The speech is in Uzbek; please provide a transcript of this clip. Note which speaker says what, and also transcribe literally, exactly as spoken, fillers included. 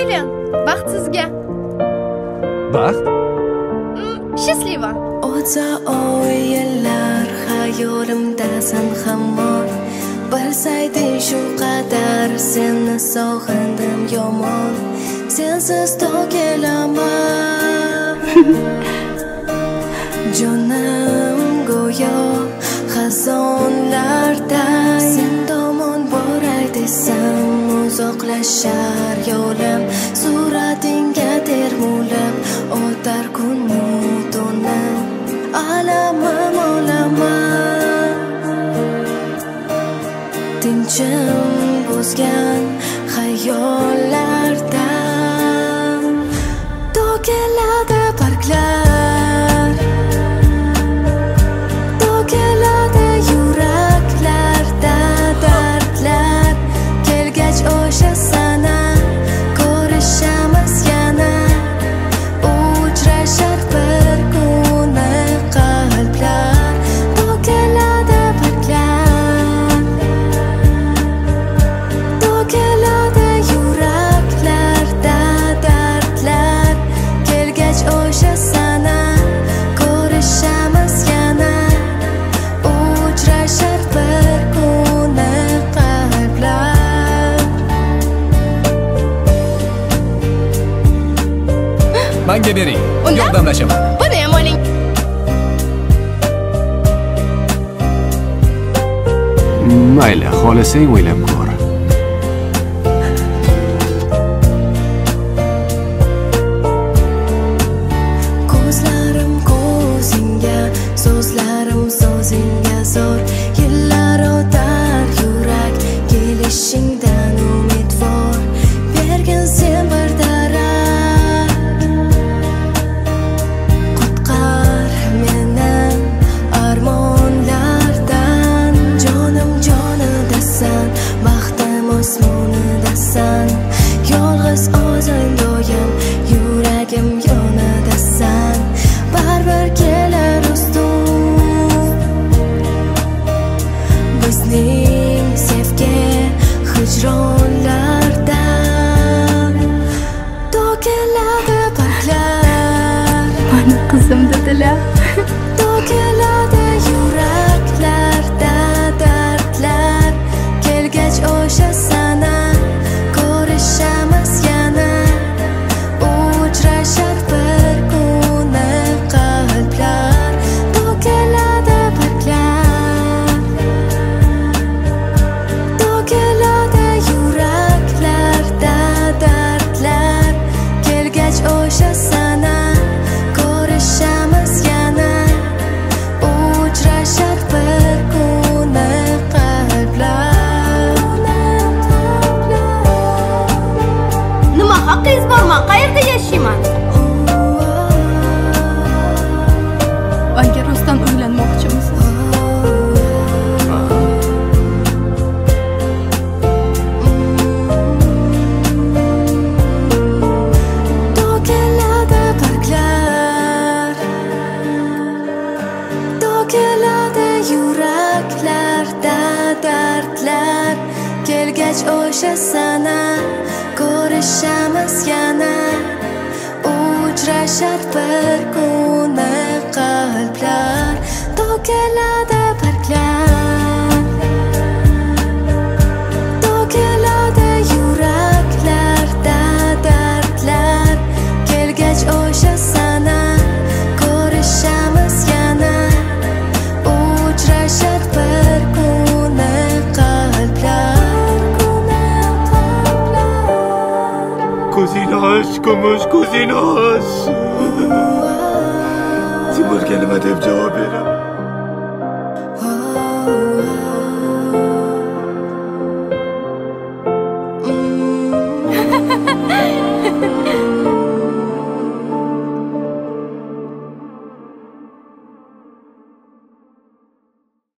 Speaker 1: Aylan, baxt sizga.
Speaker 2: Baxt?
Speaker 1: Счастливо.
Speaker 3: O'tsa oy yillar xayolimdasan hamon. Bilsayding shu qadar seni sog'indim yomon. Sensiz to'kilaman. Jonim go'yo xazonlarda sen tomon boray desam uzoqlashar yo'lim. Suratingga termulib o'tar kun alamim olaman. Tinchim buzgan xayollardan to'kiladi barglar, to'kiladi yuraklarda dardlar. Kelgach o'sha sana ko'rishamiz yana, uchrashar bir kun qalblar. To'kiladi barglar, to'kiladi yuraklarda dardlar. Kelgach o'sha sana ko'rishamiz yana, uchrashar bir kun qalblar.
Speaker 2: Menga bering, yordamlashaman.
Speaker 1: Buni ham oling.
Speaker 4: Mayli, xohlasang o'ylab ko'r.
Speaker 3: Ko'zlarim ko'zingga, so'zlarim so'zingga zo'r. Yillar o'tar yurak kelishingdan umidvor. Bergin sen bir darak, qutqar meni armonlardan. Jonim jonidasan, baxtim osmonidasan. Yolg'iz o'zing doim yuragim yonidasan. Baribir kelar ustun bizning sevgi hijronlardan. To'kiladi barglar,
Speaker 1: Mani qizim dedilar.
Speaker 3: to'kiladi yuraklarda dardlar. Kelgach o'sha sana ko'rishamiz yana, uchrashar bir kun qalblar. To'kiladi barglar, to'kiladi yuraklarda dardlar. Kelgach o'sha sana ko'rishamiz yana, uchrashar bir kun qalblar.
Speaker 1: Nima haqqingiz bormi? Qayerda yashayman? Menga rostdan uylanmoqchimisiz?
Speaker 3: To'kiladi barglar, to'kiladi yuraklarda dardlar. Kelgach o'sha sana ko'rishamiz yana, uchrashar bir kun qalblar. To'kiladi barglar, to'kiladi yuraklarda dardlar. Kelgach o'sha sana ko'rishamiz yana, uchrashar bir kun qalblar.
Speaker 5: Ko'zingni och, kumush, ko'zingni och. Timurga nima deb javob beraman?